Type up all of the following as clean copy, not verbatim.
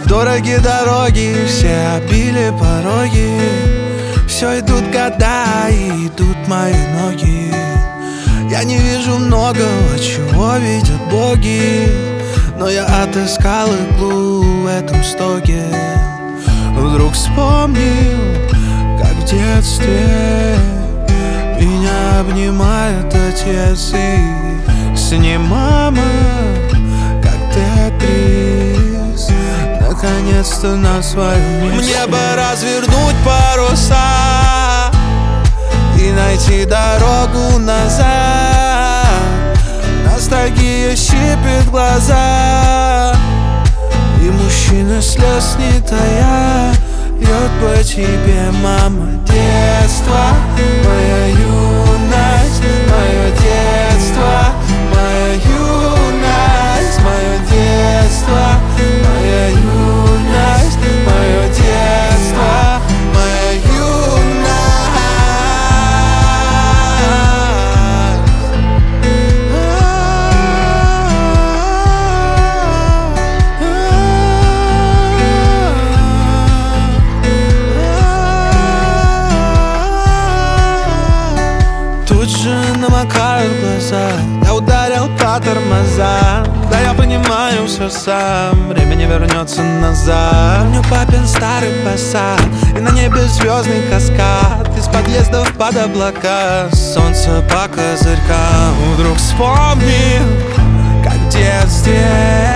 Дороги дороги, все обили пороги. Все идут года и идут мои ноги. Я не вижу многого, чего видят боги, но я отыскал иглу в этом стоге. Вдруг вспомнил, как в детстве меня обнимает отец, и с ним мама, как Тетрис, наконец-то на своем месте. Мне бы развернуть паруса и найти дорогу назад. Ностальгия щипит глаза, и мужчина слез не тая льет по тебе, мама. Детство, моя юность, мое детство, моя юность, мое детство, моя юность, мое детство, моя юность. Тут же намокают глаза, я ударил по тормозам. Да я понимаю все сам, время не вернется назад. Помню папин старый посад, и на небе звездный каскад. Из подъездов под облака, солнце по козырькам. Вдруг вспомнил, как в детстве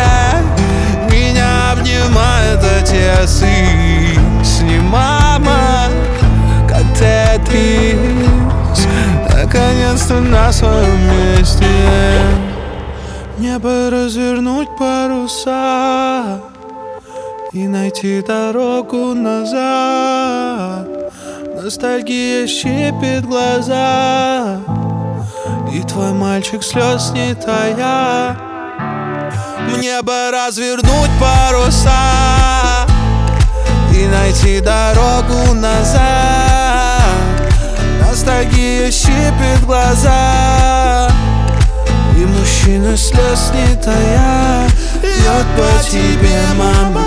меня обнимает отец, и с ним мама, как Тетрис, наконец-то на своем месте. Мне бы развернуть паруса и найти дорогу назад. Ностальгия щипит глаза, и твой мальчик слез не тая. Мне бы развернуть паруса и найти дорогу назад. Ностальгия щипит глаза, и мужчина слез не тая льет по тебе, мама.